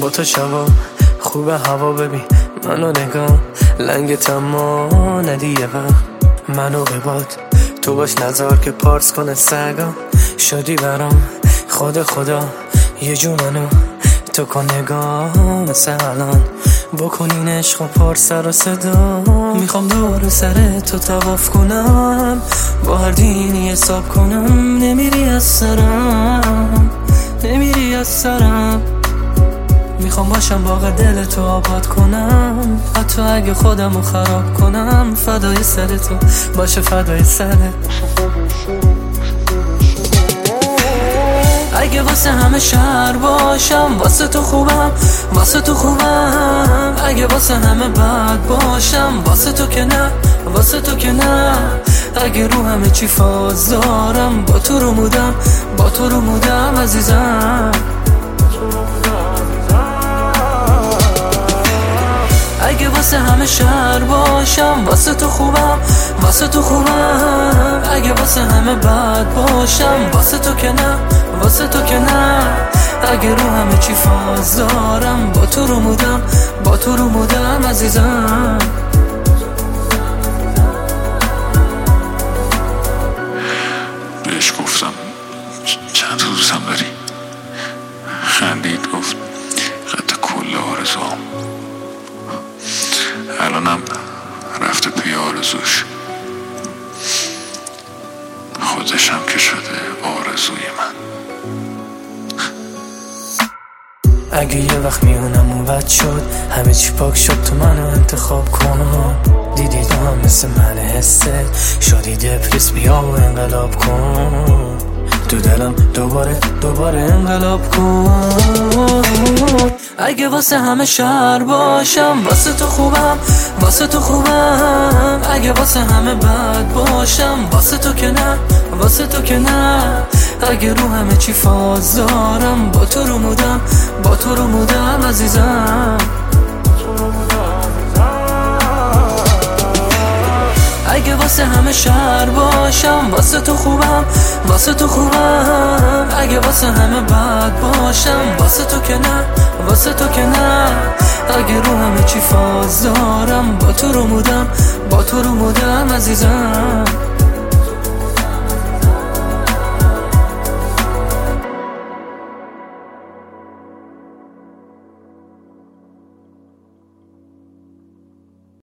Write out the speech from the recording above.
با تو شبا خوب هوا ببین منو نگاه لنگ ما ندی یه وقت منو بباد تو باش نزار که پارس کنه سگا شدی برام خدا یه جو منو تو کن نگاه مثل الان بکنین عشق و پر سر و صدا میخوام دور سر تو طواف کنم با هر دینی حساب کنم نمیری از سرم میخوام باشم باغ دل تو آباد کنم حتی اگه خودمو خراب کنم فدای سر تو باشه فدای سرت اگه واسه همه شهر باشم واسه تو خوبم اگه واسه همه بد باشم واسه تو که نه اگه رو همه چی فاز دارم با تو رو مودم عزیزم اگه واسه همه شهر باشم واسه تو خوبم اگه واسه همه بد باشم واسه تو که نه اگه رو همه چی فاز دارم با تو رو مودم عزیزم بهش گفتم چند روزم داری خندید گفت قد کل آرزوام الانم رفته پی آرزوش خودشم که شده آرزوی من اگه یه وقت میونم اون شد همه چی پاک شد تو منو انتخاب کن دیدی تو هم مثل من حست شدی دپرس بیا و انقلاب کن تو دلم دوباره انقلاب کن اگه واسه همه شهر باشم واسه تو خوبم اگه واسه همه بد باشم واسه تو که نه اگه رو همه چی فاز دارم با تو رو مودم عزیزم اگه واسه همه شهر باشم واسه تو خوبم اگه واسه همه بد باشم واسه تو که نه اگه رو همه چی فاز دارم با تو رو مودم عزیزم